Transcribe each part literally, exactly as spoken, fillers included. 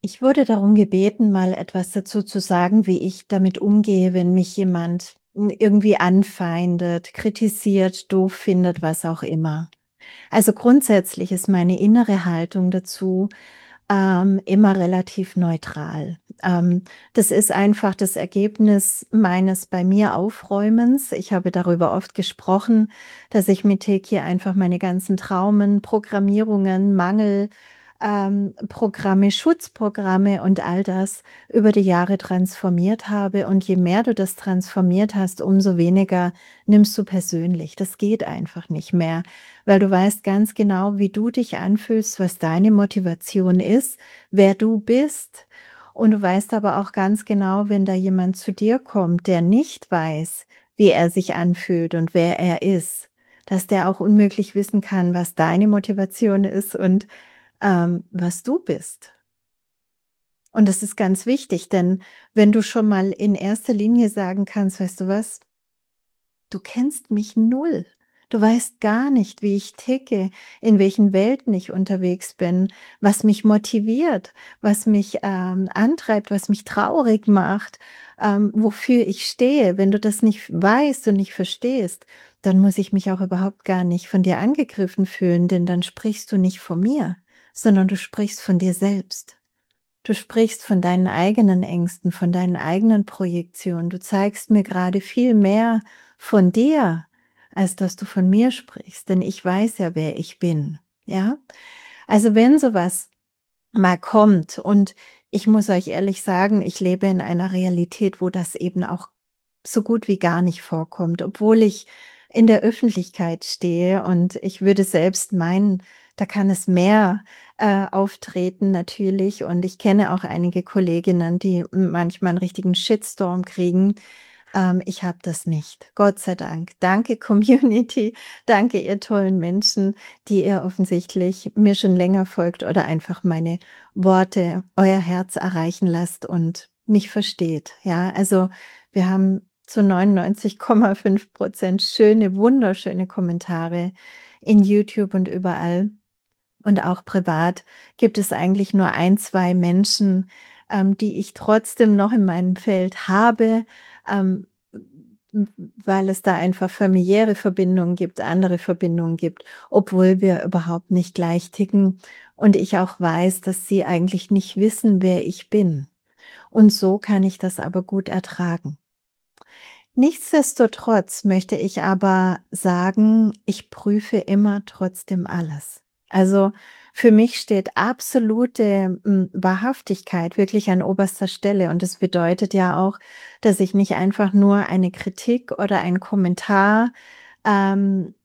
Ich wurde darum gebeten, mal etwas dazu zu sagen, wie ich damit umgehe, wenn mich jemand hm, irgendwie anfeindet, kritisiert, doof findet, was auch immer. Also grundsätzlich ist meine innere Haltung dazu ähm, immer relativ neutral. Ähm, das ist einfach das Ergebnis meines bei mir Aufräumens. Ich habe darüber oft gesprochen, dass ich mit Teki einfach meine ganzen Traumen, Programmierungen, Mangel, ähm, Programme, Schutzprogramme und all das über die Jahre transformiert habe. Und je mehr du das transformiert hast, umso weniger nimmst du persönlich. Das geht einfach nicht mehr, weil du weißt ganz genau, wie du dich anfühlst, was deine Motivation ist, wer du bist. Und du weißt aber auch ganz genau, wenn da jemand zu dir kommt, der nicht weiß, wie er sich anfühlt und wer er ist, dass der auch unmöglich wissen kann, was deine Motivation ist und ähm, was du bist. Und das ist ganz wichtig, denn wenn du schon mal in erster Linie sagen kannst, weißt du was, du kennst mich null. Du weißt gar nicht, wie ich ticke, in welchen Welten ich unterwegs bin, was mich motiviert, was mich ähm, antreibt, was mich traurig macht, ähm, wofür ich stehe. Wenn du das nicht weißt und nicht verstehst, dann muss ich mich auch überhaupt gar nicht von dir angegriffen fühlen, denn dann sprichst du nicht von mir, sondern du sprichst von dir selbst. Du sprichst von deinen eigenen Ängsten, von deinen eigenen Projektionen. Du zeigst mir gerade viel mehr von dir, als dass du von mir sprichst, denn ich weiß ja, wer ich bin, ja? Also, wenn sowas mal kommt und ich muss euch ehrlich sagen, ich lebe in einer Realität, wo das eben auch so gut wie gar nicht vorkommt, obwohl ich in der Öffentlichkeit stehe und ich würde selbst meinen, da kann es mehr, äh, auftreten natürlich und ich kenne auch einige Kolleginnen, die manchmal einen richtigen Shitstorm kriegen. Ähm, ich habe das nicht, Gott sei Dank. Danke Community, danke ihr tollen Menschen, die ihr offensichtlich mir schon länger folgt oder einfach meine Worte, euer Herz erreichen lasst und mich versteht, ja? Also, wir haben zu neunundneunzig Komma fünf schöne, wunderschöne Kommentare in YouTube und überall. Und auch privat gibt es eigentlich nur ein, zwei Menschen, ähm, die ich trotzdem noch in meinem Feld habe, ähm, w weil es da einfach familiäre Verbindungen gibt, andere Verbindungen gibt, obwohl wir überhaupt nicht gleich ticken und ich auch weiß, dass sie eigentlich nicht wissen, wer ich bin. Und so kann ich das aber gut ertragen. Nichtsdestotrotz möchte ich aber sagen, ich prüfe immer trotzdem alles. Also, für mich steht absolute, hm, Wahrhaftigkeit wirklich an oberster Stelle und das bedeutet ja auch, dass ich nicht einfach nur eine Kritik oder einen Kommentar, ähm,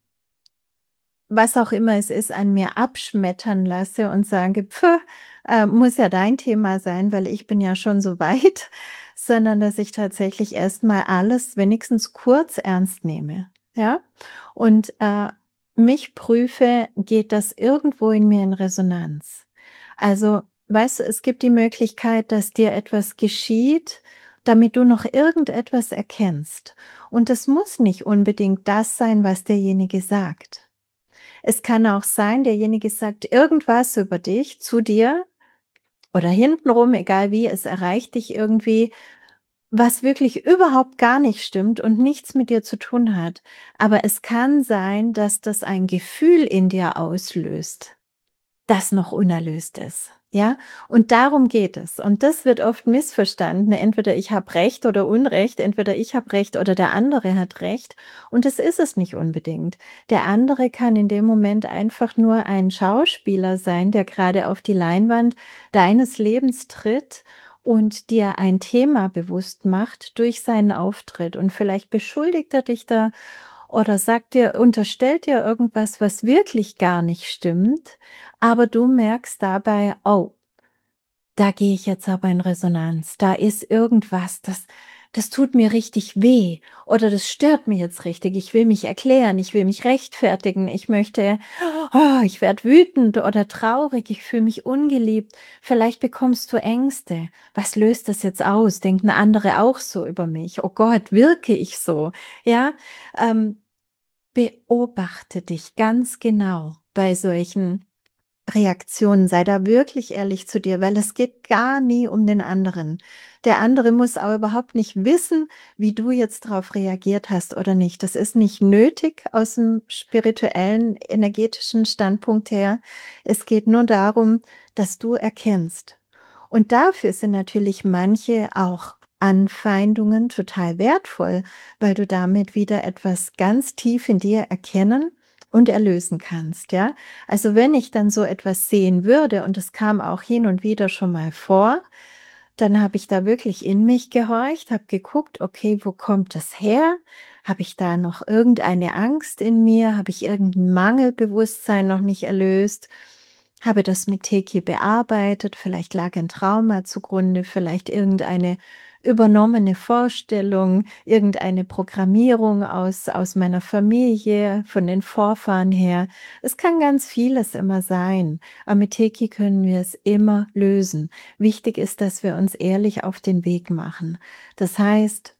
was auch immer es ist, an mir abschmettern lasse und sage: „Pfui, äh, muss ja dein Thema sein, weil ich bin ja schon so weit“, sondern dass ich tatsächlich erst mal alles wenigstens kurz ernst nehme, ja? Und, äh, mich prüfe, geht das irgendwo in mir in Resonanz? Also, weißt du, es gibt die Möglichkeit, dass dir etwas geschieht, damit du noch irgendetwas erkennst. Und das muss nicht unbedingt das sein, was derjenige sagt. Es kann auch sein, derjenige sagt irgendwas über dich zu dir oder hintenrum, egal wie, es erreicht dich irgendwie, was wirklich überhaupt gar nicht stimmt und nichts mit dir zu tun hat. Aber es kann sein, dass das ein Gefühl in dir auslöst, das noch unerlöst ist, ja? Und darum geht es. Und das wird oft missverstanden. Entweder ich habe Recht oder Unrecht, entweder ich habe Recht oder der andere hat Recht. Und das ist es nicht unbedingt. Der andere kann in dem Moment einfach nur ein Schauspieler sein, der gerade auf die Leinwand deines Lebens tritt und dir ein Thema bewusst macht durch seinen Auftritt. Und vielleicht beschuldigt er dich da oder sagt dir unterstellt dir irgendwas, was wirklich gar nicht stimmt, aber du merkst dabei: „Oh, da gehe ich jetzt aber in Resonanz. Da ist irgendwas, das das tut mir richtig weh oder das stört mich jetzt richtig. Ich will mich erklären, ich will mich rechtfertigen, ich möchte oh, ich werde wütend oder traurig, ich fühle mich ungeliebt.“ Vielleicht bekommst du Ängste. Was löst das jetzt aus? Denken andere auch so über mich? Oh Gott, wirke ich so? Ja, ähm, beobachte dich ganz genau bei solchen Reaktionen. Sei da wirklich ehrlich zu dir, weil es geht gar nie um den anderen. Der andere muss auch überhaupt nicht wissen, wie du jetzt drauf reagiert hast oder nicht. Das ist nicht nötig aus dem spirituellen, energetischen Standpunkt her. Es geht nur darum, dass du erkennst. Und dafür sind natürlich manche auch Anfeindungen total wertvoll, weil du damit wieder etwas ganz tief in dir erkennen und erlösen kannst, ja? Also, wenn ich dann so etwas sehen würde und es kam auch hin und wieder schon mal vor, dann habe ich da wirklich in mich gehorcht, habe geguckt: „Okay, wo kommt das her? Habe ich da noch irgendeine Angst in mir? Habe ich irgendein Mangelbewusstsein noch nicht erlöst?“ Habe das mit Teki bearbeitet, vielleicht lag ein Trauma zugrunde, vielleicht irgendeine übernommene Vorstellung, irgendeine Programmierung aus aus meiner Familie, von den Vorfahren her. Es kann ganz vieles immer sein, aber mit Teki können wir es immer lösen. Wichtig ist, dass wir uns ehrlich auf den Weg machen. Das heißt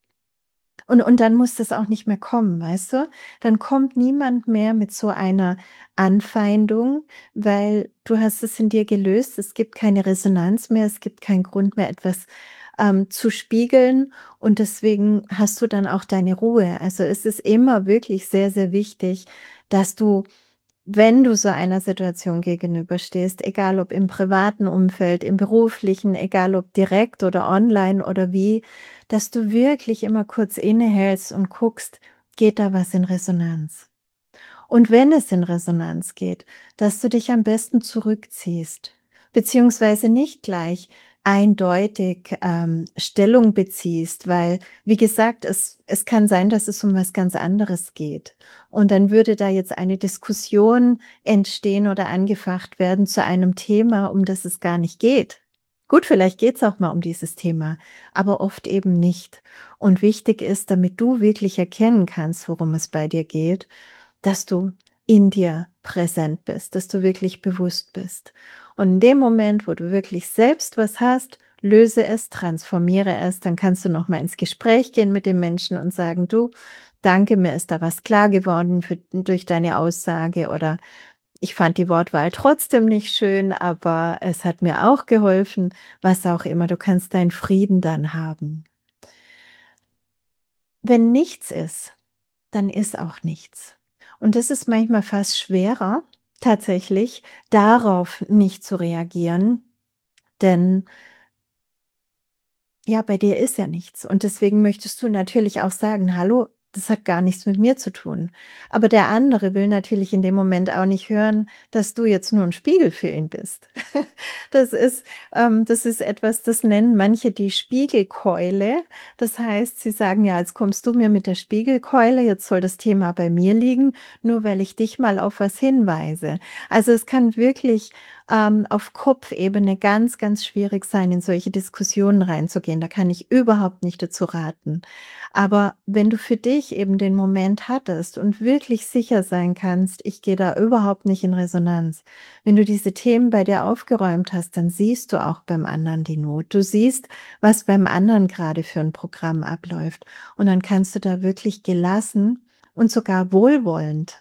und und dann muss das auch nicht mehr kommen, weißt du? Dann kommt niemand mehr mit so einer Anfeindung, weil du hast es in dir gelöst. Es gibt keine Resonanz mehr, es gibt keinen Grund mehr, etwas, ähm, zu spiegeln und deswegen hast du dann auch deine Ruhe. Also, es ist immer wirklich sehr, sehr wichtig, dass du, wenn du so einer Situation gegenüberstehst, egal ob im privaten Umfeld, im beruflichen, egal ob direkt oder online oder wie, dass du wirklich immer kurz innehältst und guckst, geht da was in Resonanz? Und wenn es in Resonanz geht, dass du dich am besten zurückziehst, beziehungsweise nicht gleich eindeutig, ähm, Stellung beziehst, weil, wie gesagt, es es kann sein, dass es um was ganz anderes geht. Und dann würde da jetzt eine Diskussion entstehen oder angefacht werden zu einem Thema, um das es gar nicht geht. Gut, vielleicht geht's auch mal um dieses Thema, aber oft eben nicht. Und wichtig ist, damit du wirklich erkennen kannst, worum es bei dir geht, dass du in dir präsent bist, dass du wirklich bewusst bist. Und in dem Moment, wo du wirklich selbst was hast, löse es, transformiere es, dann kannst du noch mal ins Gespräch gehen mit dem Menschen und sagen: „Du, danke, mir ist da was klar geworden für durch deine Aussage“ oder „Ich fand die Wortwahl trotzdem nicht schön, aber es hat mir auch geholfen“, was auch immer. Du kannst deinen Frieden dann haben. Wenn nichts ist, dann ist auch nichts. Und das ist manchmal fast schwerer, tatsächlich, darauf nicht zu reagieren, denn ja, bei dir ist ja nichts. Und deswegen möchtest du natürlich auch sagen: „Hallo, das hat gar nichts mit mir zu tun.“ Aber der andere will natürlich in dem Moment auch nicht hören, dass du jetzt nur 'n Spiegel für ihn bist. Das ist ähm, das ist etwas, das nennen manche die Spiegelkeule. Das heißt, sie sagen: „Ja, jetzt kommst du mir mit der Spiegelkeule, jetzt soll das Thema bei mir liegen, nur weil ich dich mal auf was hinweise.“ Also, es kann wirklich, ähm, auf Kopfebene ganz, ganz schwierig sein, in solche Diskussionen reinzugehen. Da kann ich überhaupt nicht dazu raten. Aber wenn du für dich eben den Moment hattest und wirklich sicher sein kannst: „Ich gehe da überhaupt nicht in Resonanz.“ Wenn du diese Themen bei dir aufgeräumt hast, dann siehst du auch beim anderen die Not. Du siehst, was beim anderen grade für 'n Programm abläuft. Und dann kannst du da wirklich gelassen und sogar wohlwollend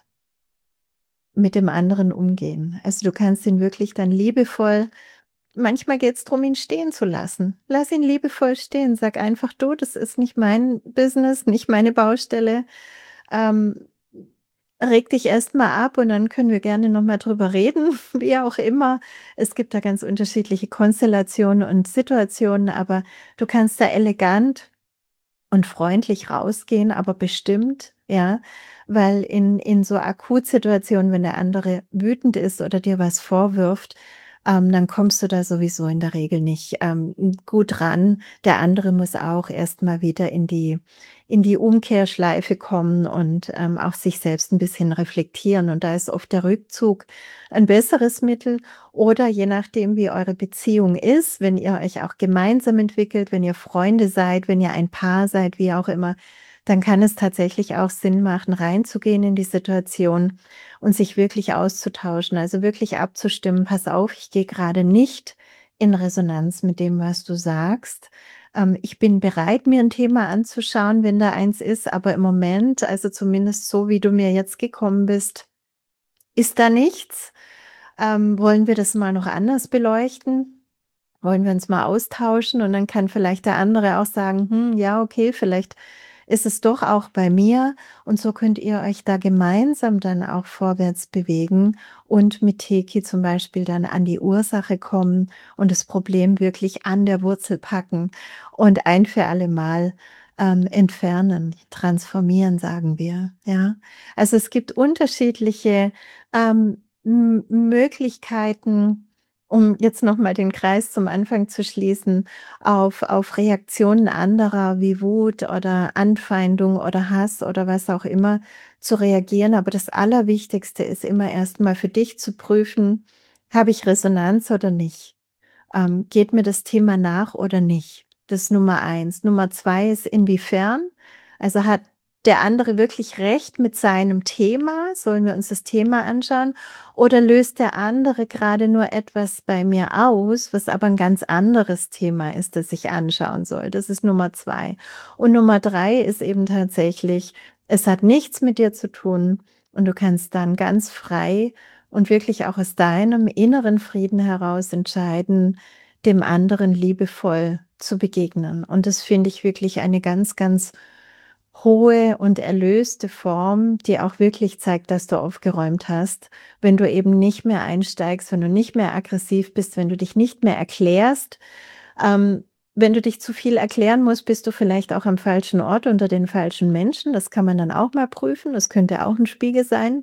mit dem anderen umgehen. Also, du kannst ihn wirklich dann liebevoll manchmal geht's drum, ihn stehen zu lassen. Lass ihn liebevoll stehen. Sag einfach: „Du, das ist nicht mein Business, nicht meine Baustelle. Ähm, reg dich erst mal ab und dann können wir gerne noch mal drüber reden“, wie auch immer. Es gibt da ganz unterschiedliche Konstellationen und Situationen, aber du kannst da elegant und freundlich rausgehen, aber bestimmt, ja, weil in in so Akutsituationen, wenn der andere wütend ist oder dir was vorwirft, ähm, dann kommst du da sowieso in der Regel nicht, ähm, gut ran. Der andere muss auch erst mal wieder in die in die Umkehrschleife kommen und, ähm, auch sich selbst 'n bisschen reflektieren. Und da ist oft der Rückzug ein besseres Mittel oder je nachdem, wie eure Beziehung ist, wenn ihr euch auch gemeinsam entwickelt, wenn ihr Freunde seid, wenn ihr ein Paar seid, wie auch immer, dann kann es tatsächlich auch Sinn machen, reinzugehen in die Situation und sich wirklich auszutauschen, also wirklich abzustimmen: „Pass auf, ich gehe grade nicht in Resonanz mit dem, was du sagst. Ähm, ich bin bereit, mir 'n Thema anzuschauen, wenn da eins ist, aber im Moment, also zumindest so, wie du mir jetzt gekommen bist, ist da nichts. Ähm, wollen wir das mal noch anders beleuchten? Wollen wir uns mal austauschen? Und dann kann vielleicht der andere auch sagen: „Hm, ja, okay, vielleicht ist es doch auch bei mir." Und so könnt ihr euch da gemeinsam dann auch vorwärts bewegen und mit Teki zum Beispiel dann an die Ursache kommen und das Problem wirklich an der Wurzel packen und ein für alle Mal, ähm, entfernen, transformieren, sagen wir, ja? Also, es gibt unterschiedliche, ähm, M Möglichkeiten, um jetzt noch mal den Kreis zum Anfang zu schließen, auf auf Reaktionen anderer wie Wut oder Anfeindung oder Hass oder was auch immer zu reagieren. Aber das Allerwichtigste ist immer erst mal für dich zu prüfen: „Habe ich Resonanz oder nicht? Ähm, geht mir das Thema nach oder nicht?" Das ist Nummer eins. Nummer zwei ist inwiefern? Also, hat der andere wirklich recht mit seinem Thema? Sollen wir uns das Thema anschauen? Oder löst der andere gerade nur etwas bei mir aus, was aber ein ganz anderes Thema ist, das ich anschauen soll? Das ist Nummer zwei. Und Nummer drei ist eben tatsächlich, es hat nichts mit dir zu tun und du kannst dann ganz frei und wirklich auch aus deinem inneren Frieden heraus entscheiden, dem anderen liebevoll zu begegnen. Und das finde ich wirklich eine ganz, ganz hohe und erlöste Form, die auch wirklich zeigt, dass du aufgeräumt hast, wenn du eben nicht mehr einsteigst, wenn du nicht mehr aggressiv bist, wenn du dich nicht mehr erklärst. Ähm, wenn du dich zu viel erklären musst, bist du vielleicht auch am falschen Ort unter den falschen Menschen. Das kann man dann auch mal prüfen. Das könnte auch ein Spiegel sein.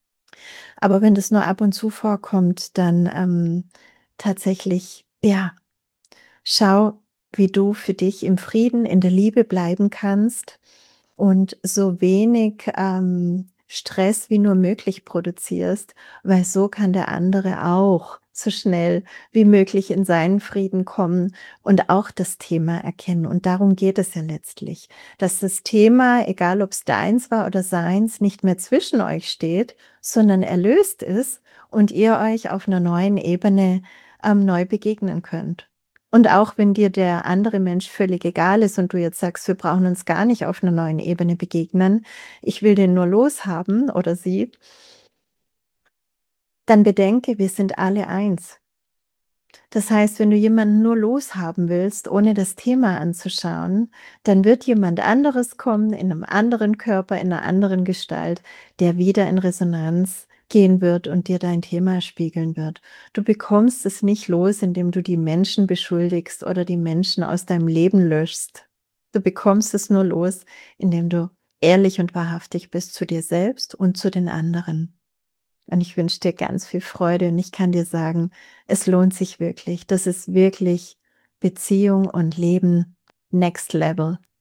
Aber wenn das nur ab und zu vorkommt, dann, ähm, tatsächlich, ja, schau, wie du für dich im Frieden, in der Liebe bleiben kannst und so wenig, ähm, Stress wie nur möglich produzierst, weil so kann der andere auch so schnell wie möglich in seinen Frieden kommen und auch das Thema erkennen. Und darum geht es ja letztlich, dass das Thema, egal ob es deins war oder seins, nicht mehr zwischen euch steht, sondern erlöst ist und ihr euch auf einer neuen Ebene, ähm, neu begegnen könnt. Und auch wenn dir der andere Mensch völlig egal ist und du jetzt sagst: „Wir brauchen uns gar nicht auf 'ner neuen Ebene begegnen. Ich will den nur loshaben oder sie", dann bedenke, wir sind alle eins. Das heißt, wenn du jemanden nur loshaben willst, ohne das Thema anzuschauen, dann wird jemand anderes kommen in einem anderen Körper, in einer anderen Gestalt, der wieder in Resonanz gehen wird und dir dein Thema spiegeln wird. Du bekommst es nicht los, indem du die Menschen beschuldigst oder die Menschen aus deinem Leben löschst. Du bekommst es nur los, indem du ehrlich und wahrhaftig bist zu dir selbst und zu den anderen. Und ich wünsche dir ganz viel Freude und ich kann dir sagen, es lohnt sich wirklich. Das ist wirklich Beziehung und Leben Next Level.